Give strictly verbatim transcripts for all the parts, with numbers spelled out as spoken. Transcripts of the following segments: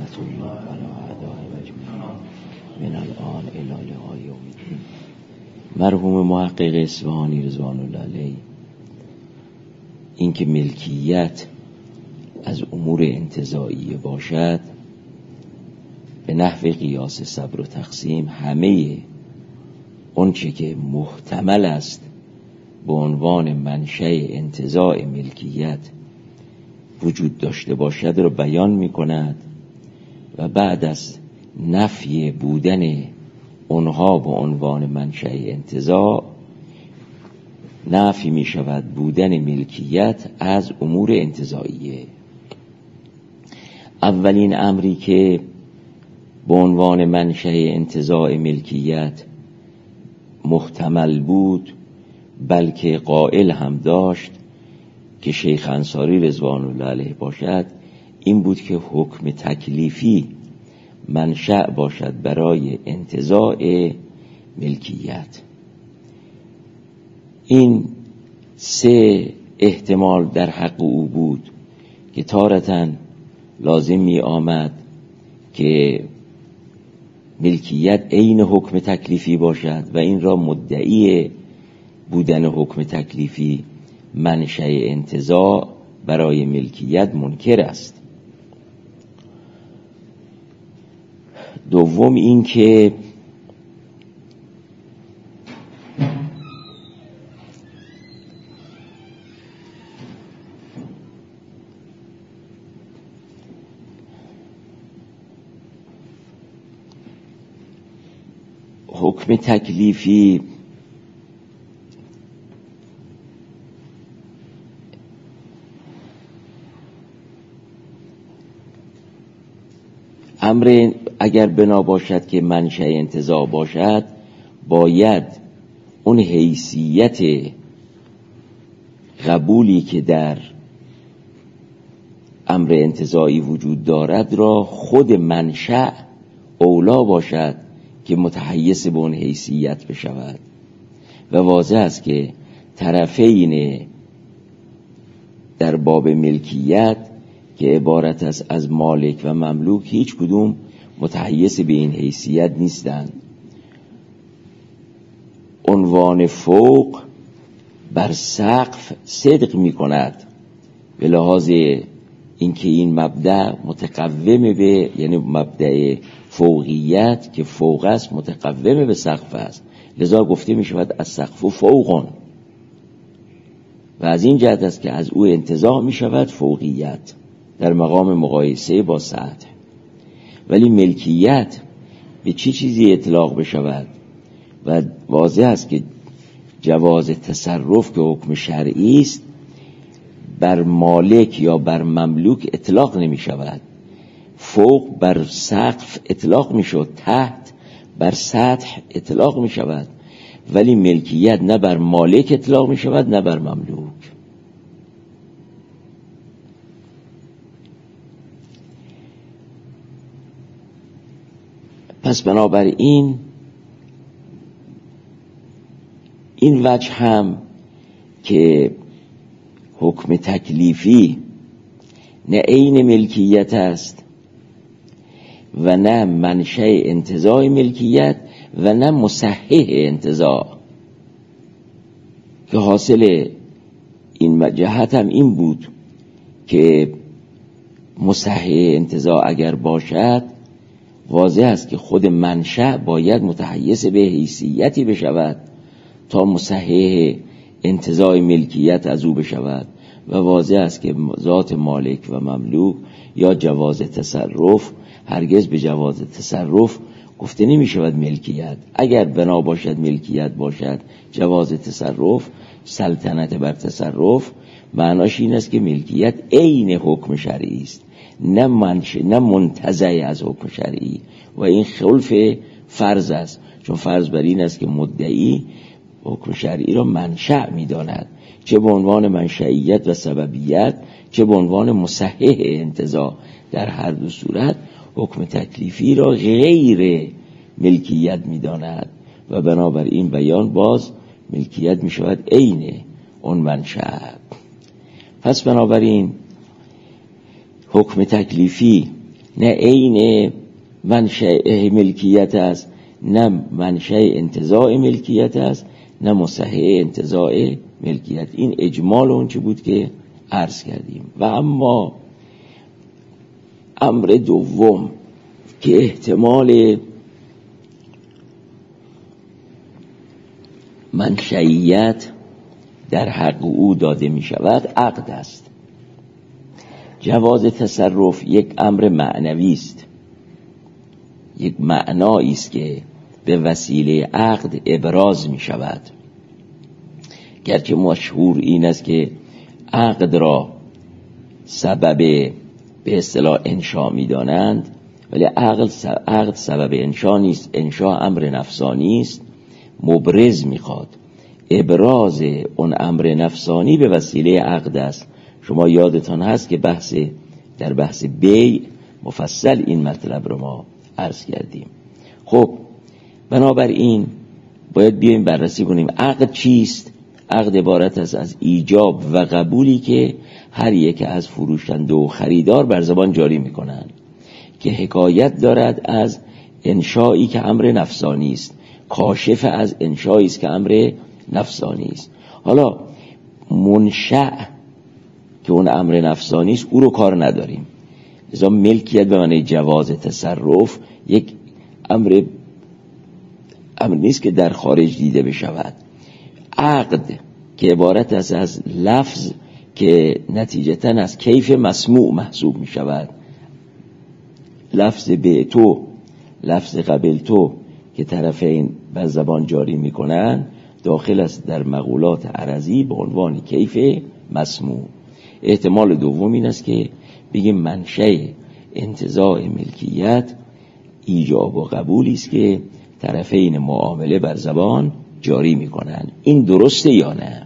رحمت الله علی اعدائهم اجمعین من الان الی لقاء یوم الدین. مرحوم محقق اصفهانی رضوان الله علیه این که ملکیت از امور انتزاعی باشد به نحو قیاس صبر و تقسیم همه اونچه که محتمل است به عنوان منشأ انتزاع ملکیت وجود داشته باشد را بیان می کند و بعد از نفی بودن اونها به عنوان منشأ انتزاع نفی می شود بودن ملکیت از امور انتزاعیه. اولین امری که به عنوان منشأ انتزاع ملکیت محتمل بود بلکه قائل هم داشت که شیخ انصاری رضوان الله علیه باشد این بود که حکم تکلیفی منشأ باشد برای انتزاع ملکیت. این سه احتمال در حق او بود که تارتاً لازم می آمد که ملکیت عین حکم تکلیفی باشد و این را مدعی بودن حکم تکلیفی منشأ انتزاع برای ملکیت منکر است. دوم این که حکم تکلیفی امر اگر بنا باشد که منشأ انتزاع باشد باید اون حیثیت قبولی که در امر انتزاعی وجود دارد را خود منشأ اولا باشد که متحیز به اون حیثیت بشود و واضح است که طرفین در باب ملکیت که عبارت است از مالک و مملوک هیچ کدوم متحیز به این حیثیت نیستند. عنوان فوق بر سقف صدق می کند به لحاظ اینکه این مبدأ متقوم به یعنی مبدأ فوقیت که فوق است متقوم به سقف است، لذا گفته می شود از سقف فوقون و از این جهت است که از او انتزاع می شود فوقیت در مقام مقایسه با سطح. ولی ملکیت به چی چیزی اطلاق بشود و واضح است که جواز تصرف که حکم شرعی است بر مالک یا بر مملوک اطلاق نمی شود. فوق بر سقف اطلاق می شود، تحت بر سطح اطلاق می شود، ولی ملکیت نه بر مالک اطلاق می شود نه بر مملوک. پس بنابراین این وجه هم که حکم تکلیفی نه عین ملکیت است و نه منشأ انتزاع ملکیت و نه مصحح انتزاع، که حاصل این جهت هم این بود که مصحح انتزاع اگر باشد واضح است که خود منشأ باید متحیز به حیثیتی بشود تا مصحح انتزاع ملکیت از او بشود و واضح است که ذات مالک و مملوک یا جواز تصرف هرگز به جواز تصرف گفته نمی شود ملکیت. اگر بنا باشد ملکیت باشد جواز تصرف سلطنت بر تصرف معناش این است که ملکیت عین حکم شرعی است نه منشأ نه منتزع از حکم شرعی و این خلف فرض است، چون فرض بر این است که مدعی حکم شرعی را منشأ می‌داند چه به عنوان منشئیت و سببیت چه به عنوان مصحح انتزاع. در هر دو صورت حکم تکلیفی را غیر ملکیت می‌داند و بنابراین بیان باز ملکیت می‌شود عین اون منشأ. پس بنابراین حکم تکلیفی نه عین منشأ ملکیت است، نه منشأ انتزاع ملکیت است، نه مصحح انتزاع ملکیت. این اجمال اون چه بود که عرض کردیم. و اما امر دوم که احتمال منشئیت در حق او داده می شود عقد است. جواز تصرف یک امر معنوی است، یک معنایی است که به وسیله عقد ابراز می شود. گرچه مشهور این است که عقد را سبب به اصطلاح انشا می دانند، ولی عقد عقد سبب انشا نیست. انشا امر نفسانی است، مبرز میخواد. ابراز اون امر نفسانی به وسیله عقد است. شما یادتان هست که بحث در بحث بیع مفصل این مطلب رو ما عرض کردیم. خب بنابراین باید بیایم بررسی کنیم عقد چیست. عقد عبارت است از ایجاب و قبولی که هر یک از فروشنده و خریدار بر زبان جاری میکنند، که حکایت دارد از انشایی که امر نفسانی است، کاشف از انشایی است که امر نفسانی است. حالا منشأ که اون امر نفسانی است او رو کار نداریم. لذا ملکیت به معنی جواز تصرف یک امر امر نیست که در خارج دیده بشود. عقد که عبارت است از لفظ که نتیجتاً از کیف مسموع محسوب می شود. لفظ به تو، لفظ قبل تو که طرفین بر زبان جاری می کنن داخل است در مقولات عرضی به عنوان کیف مسموع. احتمال دوم این است که بگیم منشأ انتزاع ملکیت ایجاب و قبولی است که طرفین معامله بر زبان جاری می کنن. این درسته یا نه؟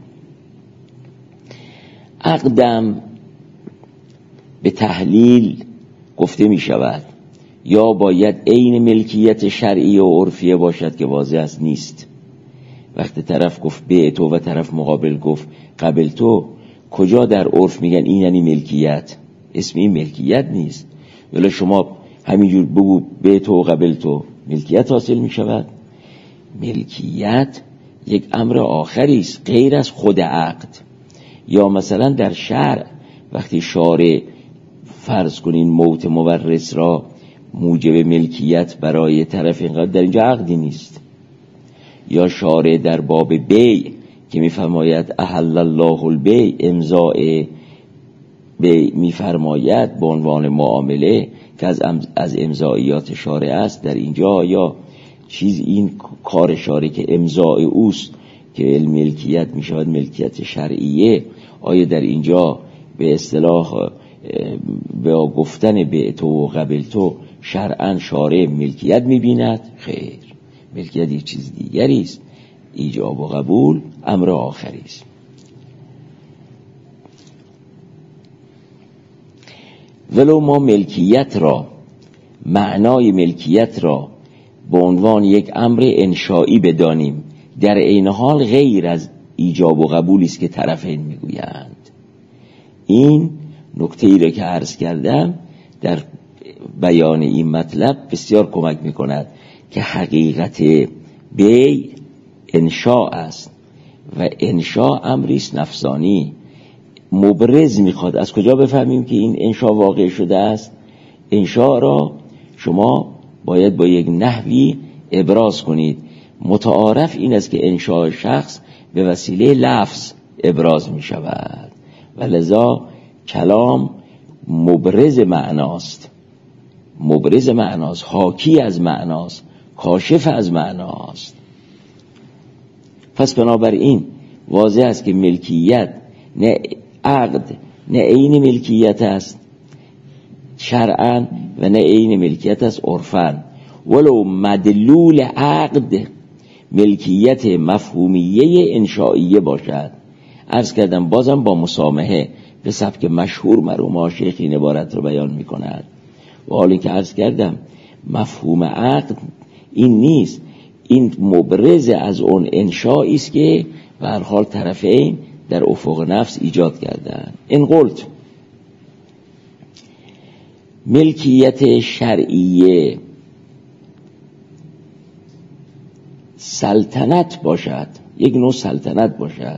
عقدم به تحلیل گفته می شود یا باید عین ملکیت شرعی و عرفیه باشد که واضح است نیست. وقتی طرف گفت به تو و طرف مقابل گفت قبل تو، کجا در عرف میگن این یعنی ملکیت؟ اسم این ملکیت نیست. ولی شما همینجور بگو به تو و قبل تو، ملکیت حاصل می شود؟ ملکیت یک امر آخری است غیر از خود عقد. یا مثلا در شرع وقتی شارع فرض کنین موت مورث را موجب ملکیت برای طرف اینقدر، در اینجا عقدی نیست. یا شارع در باب بیع که میفرماید احل الله البیع، امضاء بیع میفرماید به عنوان معامله که از از امضایات شارع است، در اینجا یا چیز این کار شارع که امضاء اوست که ملکیت میشود ملکیت شرعیه، آیا در اینجا به اصطلاح به گفتن به تو و قبل تو شرعاً شارع ملکیت میبیند؟ خیر، ملکیت یک چیز دیگری است. ایجاب و قبول امر آخری است. ولو ما ملکیت را، معنای ملکیت را به عنوان یک امر انشایی بدانیم، در عین حال غیر از ایجاب و قبولی است که طرفین میگویند. این نکته ای را که عرض کردم در بیان این مطلب بسیار کمک میکند که حقیقت بیع انشاء است و انشاء امری است نفسانی، مبرز میخواد. از کجا بفهمیم که این انشاء واقع شده است؟ انشاء را شما باید با یک نحوی ابراز کنید. متعارف این است که انشاء شخص به وسیله لفظ ابراز می شود و لذا کلام مبرز معناست، مبرز معناست، حاکی از معناست، کاشف از معناست. پس بنابراین واضح است که ملکیت نه عقد نه عین ملکیت است شرعاً و نه عین ملکیت است عرفاً. ولو مدلول عقد ملکیت مفهومیه انشائیه باشد. عرض کردم بازم با مسامحه به سبک مشهور مرحوم شیخ این عبارت رو بیان می کند. و حالی که عرض کردم مفهوم عقد این نیست، این مبرز از اون انشایی است که به هر حال طرفین در افق نفس ایجاد کردن. این قلت ملکیت شرعیه سلطنت باشد، یک نوع سلطنت باشد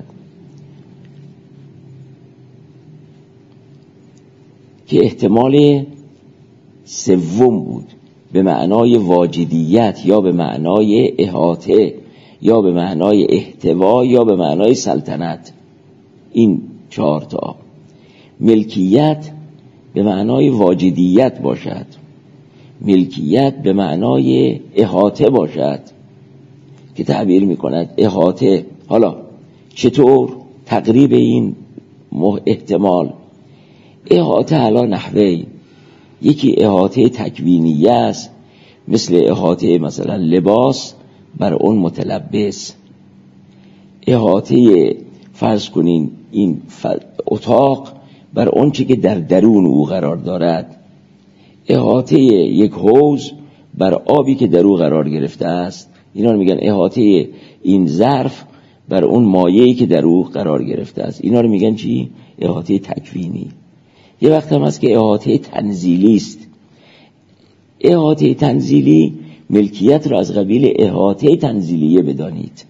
که احتمال سوم بود، به معنای واجدیت یا به معنای احاطه یا به معنای احتوا یا به معنای سلطنت. این چهار تا ملکیت به معنای واجدیت باشد، ملکیت به معنای احاطه باشد که تعبیر میکند احاطه. حالا چطور تقریب این احتمال؟ احاطه علی نحوی، یکی احاطه تکوینیه است، مثل احاطه مثلا لباس بر اون متلبس، احاطه فرض کنین این اتاق بر اون چی که در درون او قرار دارد، احاطه یک حوض بر آبی که در او قرار گرفته است. اینا رو میگن احاطه این ظرف بر اون مایعی که در او قرار گرفته است. اینا رو میگن چی؟ احاطه تکوینی. یه وقت هم هست که احاطه تنزیلی است. احاطه تنزیلی ملکیت رو از قبیل احاطه تنزیلیه بدانید.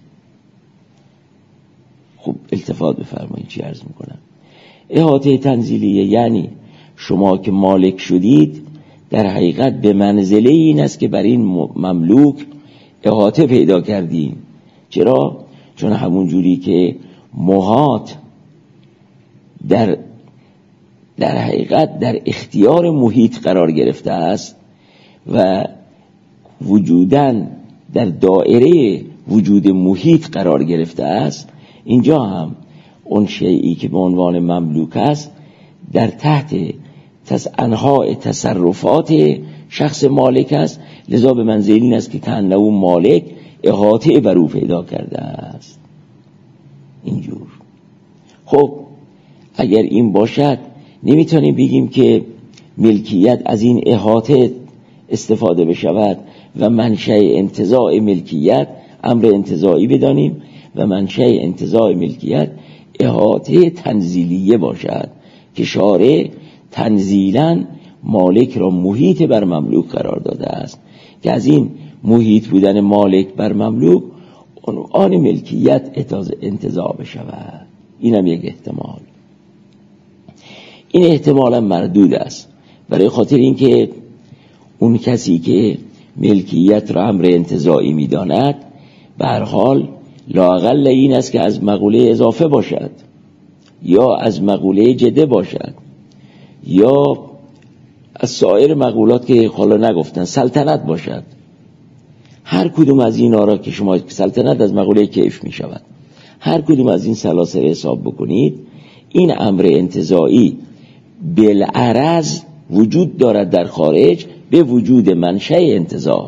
خب التفات بفرمایید چی عرض میکنم. احاطه تنزیلیه یعنی شما که مالک شدید در حقیقت به منزله این است که بر این مملوک احاطه پیدا کردیم. چرا؟ چون همون جوری که محاط در در حقیقت در اختیار محیط قرار گرفته است و وجودن در دایره وجود محیط قرار گرفته است، اینجا هم اون شیئی که به عنوان مملوک است در تحت انواع تصرفات شخص مالک است، لذا به منزله این است که کأنه مالک احاطه بر او پیدا کرده است. اینجور. خب اگر این باشد نمیتونیم بگیم که ملکیت از این احاطه استفاده بشود و منشأ انتزاع ملکیت امر انتزاعی بدانیم و منشأ انتزاع ملکیت احاطه تنزیلیه باشد که شارع تنزیلاً مالک را محیط بر مملوک قرار داده است که از این محیط بودن مالک بر مملوک عنوان ملکیت انتزاع بشود. این هم یک احتمال. این احتمال هم مردود است، برای خاطر اینکه اون کسی که ملکیت را امر انتزاعی می‌داند به هر حال لااقل این است که از مقوله اضافه باشد یا از مقوله جده باشد یا از سایر مقولات که حالا نگفتن سلطنت باشد. هر کدوم از این آرا که شما سلطنت از مقوله کیف می شود، هر کدوم از این سلاسل حساب بکنید، این امر انتزاعی بالعرض وجود دارد در خارج به وجود منشأ انتزاع،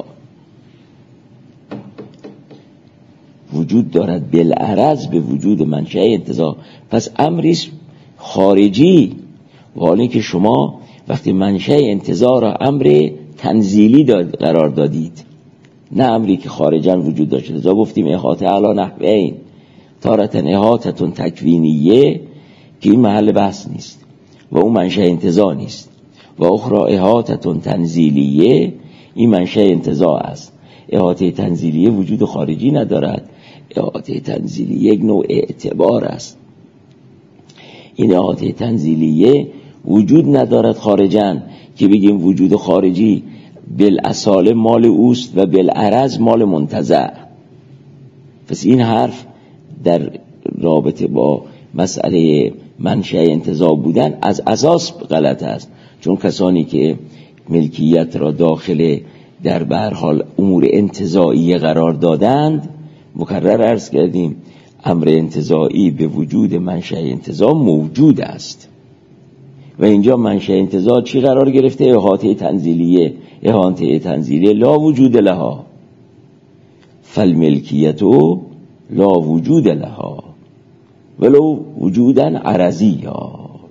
وجود دارد بالعرض به وجود منشأ انتزاع. پس امری خارجی، ولی که شما وقتی منشأ انتزاع را امر تنزیلی داد قرار دادید، نه امری که خارجاً وجود داشته. لذا گفتیم احاطه علی نحوین، تارةً احاطه تکوینیه که این محل بحث نیست و اون منشأ انتزاع نیست، و اخرى احاطه تنزیلیه، این منشأ انتزاع است. احاطه تنزیلیه وجود خارجی ندارد، احاطه تنزیلیه یک نوع اعتبار است. این احاطه تنزیلیه وجود ندارد خارجاً که بگیم وجود خارجی بالاصاله مال اوست و بالعرض مال منتزع. پس این حرف در رابطه با مسئله منشأ انتزاع بودن از اساس غلط است، چون کسانی که ملکیت را داخل در به هر حال امور انتزاعی قرار دادند، مکرر عرض کردیم امر انتزاعی به وجود منشأ انتزاع موجود است و اینجا منشأ انتزاع چی قرار گرفته؟ احاطه تنزیلیه. احاطه تنزیلیه لا وجود لها، فالملکیت لا وجود لها ولو وجودا عرضیا.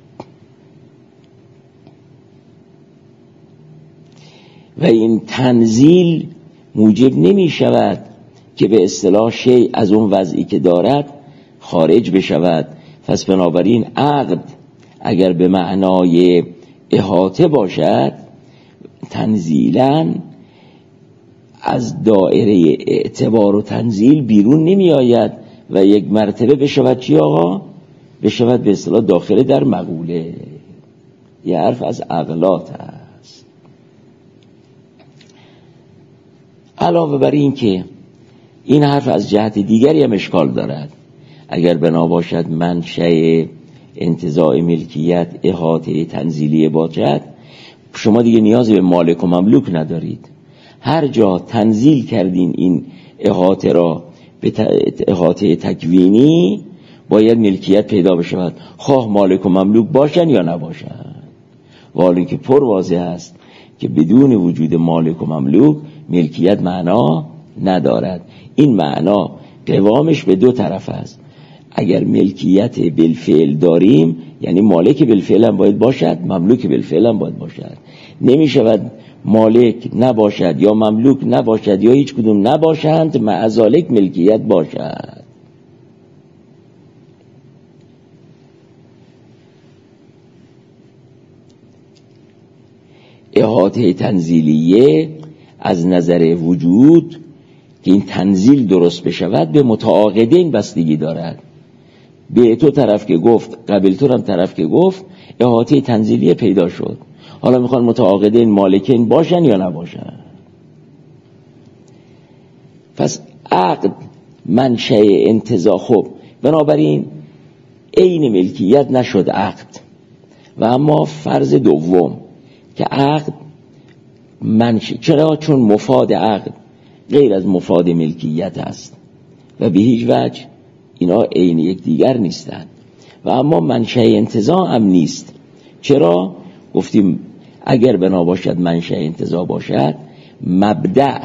و این تنزیل موجب نمی شود که به اصطلاح شیء از اون وضعی که دارد خارج بشود. پس بنابراین عقد اگر به معنای احاطه باشد تنزیلاً از دایره اعتبار و تنزیل بیرون نمی آید و یک مرتبه بشود چی آقا؟ بشود به اصطلاح داخل در مقوله. یه حرف از عقلات هست. علاوه بر این که این حرف از جهت دیگری هم اشکال دارد. اگر بنا باشد منشأ انتزاع ملکیت احاطه تنزیلی باشد، شما دیگه نیازی به مالک و مملوک ندارید. هر جا تنزیل کردین این احاطه را به احاطه تکوینی، باید ملکیت پیدا بشود، خواه مالک و مملوک باشن یا نباشن. ولی که پر واضح است که بدون وجود مالک و مملوک ملکیت معنا ندارد. این معنا قوامش به دو طرف است. اگر ملکیت بالفعل داریم، یعنی مالک بالفعل هم باید باشد، مملوک بالفعل هم باید باشد. نمی شود مالک نباشد یا مملوک نباشد یا هیچ کدوم نباشند معذالک ملکیت باشد. احاطه تنزیلیه از نظر وجود که این تنزیل درست بشود به متعاقدین بستگی دارد. به تو طرف که گفت، قبل تو هم طرف که گفت، احاطه تنزیلیه پیدا شد. حالا میخوان متعاقدین مالکین باشن یا نباشن. پس عقد منشأ انتزاع. خب بنابراین عین ملکیت نشد عقد. و اما فرض دوم که عقد منشأ، چرا؟ چون مفاد عقد غیر از مفاد ملکیت است و به هیچ وجه اینا عین یک دیگر نیستند. و اما منشأ انتزاع هم نیست. چرا؟ گفتیم اگر بنا باشد منشأ انتزاع باشد، مبدأ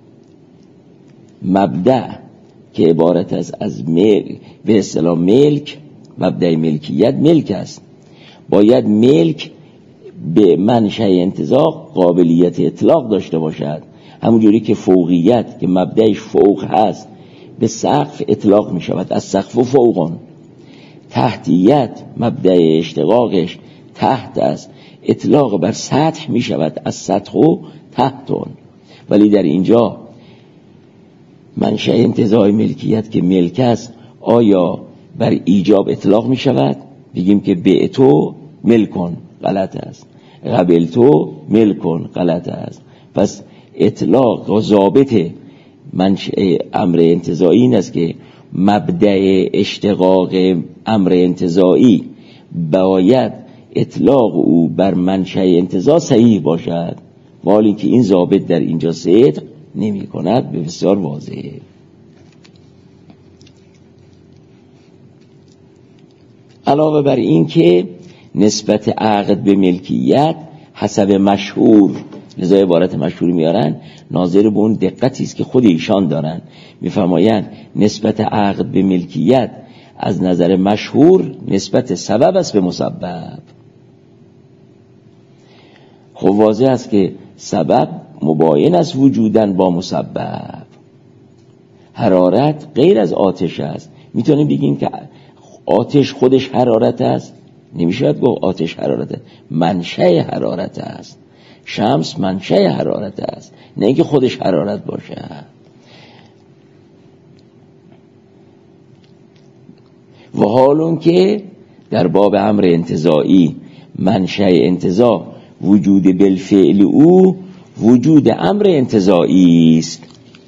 مبدأ که عبارت از از ملک، به اصطلاح ملک، مبدأ ملکیت ملک است. باید ملک به منشأ انتزاع قابلیت اطلاق داشته باشد. همونجوری که فوقیت که مبدأش فوق هست به سقف اطلاق می شود، از سقف و فوقون. تحتیت مبدأ اشتقاقش تحت است، اطلاق بر سطح می شود، از سطح و تحتون. ولی در اینجا منشأ انتزاع ملکیت که ملک است، آیا بر ایجاب اطلاق می شود؟ بگیم که به تو ملکن، غلط است. قبل تو ملکن، غلط است. پس اطلاق و ضابط منشأ امر انتزاعی این است که مبدأ اشتقاق امر انتزاعی باید اطلاق او بر منشأ انتزاع صحیح باشد، ولی که این ضابط در اینجا صدق نمی کند. به بسیار واضحه. علاوه بر این که نسبت عقد به ملکیت حسب مشهور، لذا عبارت مشهوری میارن، ناظر به اون دقتی است که خود ایشان دارن. میفرمایند نسبت عقد به ملکیت از نظر مشهور نسبت سبب است به مسبب. خب واضح است که سبب مباین است وجودن با مسبب. حرارت غیر از آتش است. میتونیم بگیم که آتش خودش حرارت است؟ نمیشود گفت آتش حرارت است. منشأ حرارت است. شمس منشأ حرارت است، نه اینکه خودش حرارت باشه. و حالون که در باب امر انتزاعی منشأ انتزاع وجود بالفعل او وجود امر انتزاعی است.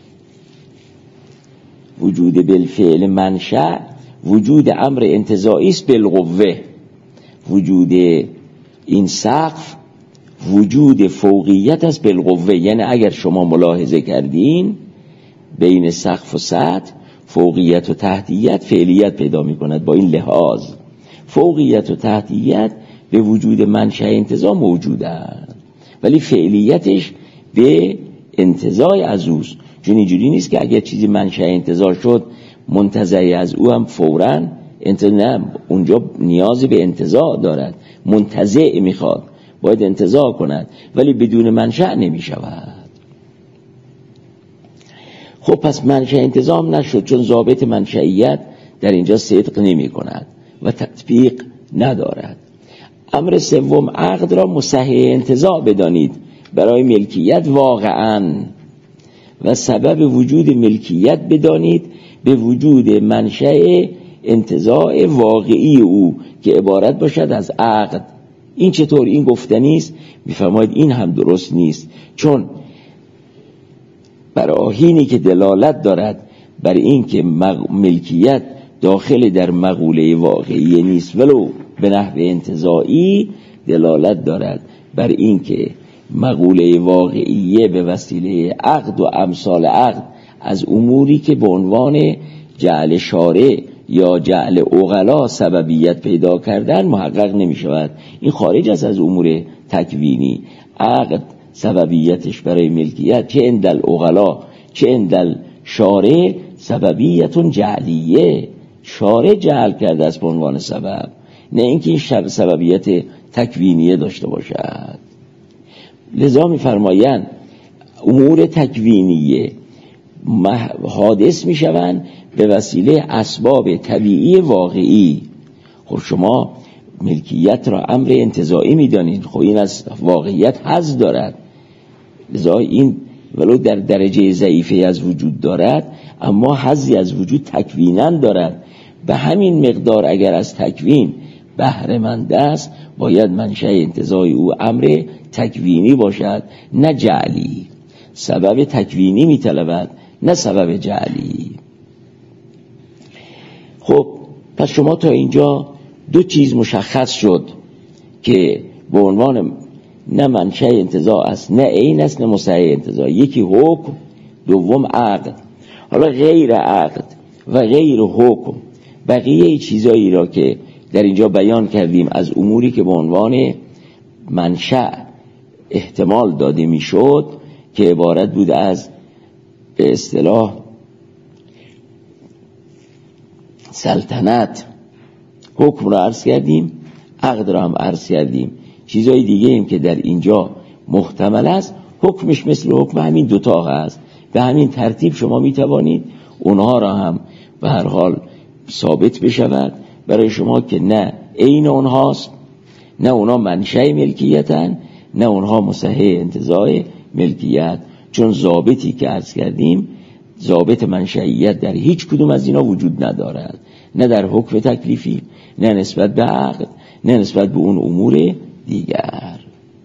وجود بالفعل منشأ وجود امر انتزاعی است بالقوه. وجود این سقف وجود فوقیت است بالقوه. یعنی اگر شما ملاحظه کردین بین سقف و سطح فوقیت و تحتیت فعلیت پیدا می کند. با این لحاظ فوقیت و تحتیت به وجود منشأ انتزاع موجودند، ولی فعلیتش به انتزاع از اوست. چون اینجوری نیست که اگر چیزی منشأ انتزاع شد منتزعی از او هم فوراً انتزاع، اونجا نیازی به انتزاع دارد، منتزع میخواد، باید انتزاع کند، ولی بدون منشأ نمی شود. خب پس منشأ انتزاع نشد، چون ضابط منشئیت در اینجا صدق نمی کند و تطبیق ندارد. امر سوم، عقد را مصحح انتزاع بدانید. برای ملکیت واقعاً و سبب وجود ملکیت بدانید به وجود منشأ انتزاع واقعی او که عبارت باشد از عقد. این چطور این گفتنی است؟ میفرماید این هم درست نیست، چون براهینی که دلالت دارد بر این که ملکیت داخل در مقوله واقعی نیست ولو به نحو انتزاعی، دلالت دارد بر این که مقوله واقعیه به وسیله عقد و امثال عقد از اموری که به عنوان جعل شارع یا جعل عقلا سببیت پیدا کردن محقق نمی شود. این خارج است از امور تکوینی. عقد سببیتش برای ملکیت چه اندل عقلا چه اندل شارع سببیتون جعلیه، شارع جعل کرده است به عنوان سبب، نه اینکه این شب سببیت تکوینیه داشته باشد. لذا می‌فرمایند امور تکوینیه حادث میشوند به وسیله اسباب طبیعی واقعی. خب شما ملکیت را امر انتزاعی میدانید، خب این از واقعیت حظ دارد، لذا این ولو در درجه ضعیفی از وجود دارد اما حظی از وجود تکویناً دارد. به همین مقدار اگر از تکوین بهره مند است باید منشأ انتزاعی او امر تکوینی باشد نه جعلی. سبب تکوینی میطلبد نه سبب جعلی. خب پس شما تا اینجا دو چیز مشخص شد که به عنوان نه منشأ انتزاع است نه عین است نه مصحح انتزاع، یکی حکم، دوم عقد. حالا غیر عقد و غیر حکم بقیه چیزایی را که در اینجا بیان کردیم از اموری که به عنوان منشأ احتمال داده میشد که عبارت بود از به اصطلاح سلطنت، حکم را عرض کردیم، عقد را هم عرض کردیم. چیزای دیگه ایم که در اینجا محتمل است حکمش مثل حکم همین دوتا هست. به همین ترتیب شما میتوانید اونها را هم به هر حال ثابت بشود برای شما که نه عین اونهاست، نه اونها منشأ ملکیتن، نه اونها مصحح انتزاع ملکیت، چون ضابطی که عرض کردیم ضابط منشئیت در هیچ کدوم از اینا وجود ندارد، نه در حکم تکلیفی، نه نسبت به عقد، نه نسبت به اون امور دیگر.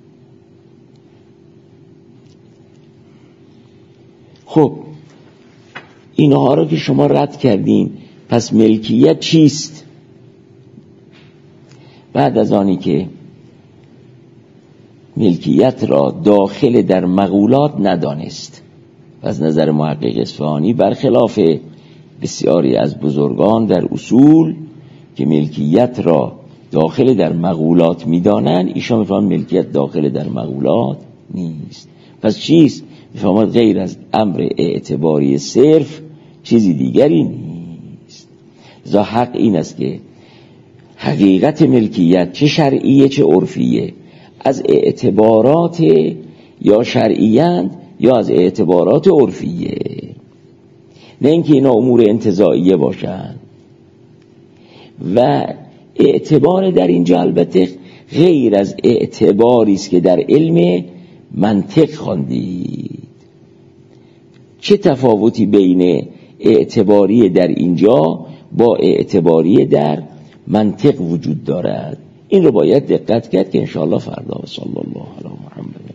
خب اینها رو که شما رد کردین، پس ملکیت چیست؟ بعد از آنی که ملکیت را داخل در مقولات ندانست، از نظر محقق اصفهانی برخلاف بسیاری از بزرگان در اصول که ملکیت را داخل در مقولات میدانند، ایشان میفهمند ملکیت داخل در مقولات نیست. پس چیست؟ میفهمند غیر از امر اعتباری صرف چیزی دیگری نیست. لذا حق این است که حقیقت ملکیت چه شرعیه چه عرفیه از اعتبارات یا شرعیند یا از اعتبارات عرفیه، نه اینکه اینا امور انتزاعیه باشند. و اعتبار در اینجا البته غیر از اعتباری است که در علم منطق خواندید. چه تفاوتی بین اعتباری در اینجا با اعتباری در منطق وجود دارد؟ این رو باید دقت کرد که انشاءالله فردا. صلی الله علی محمد.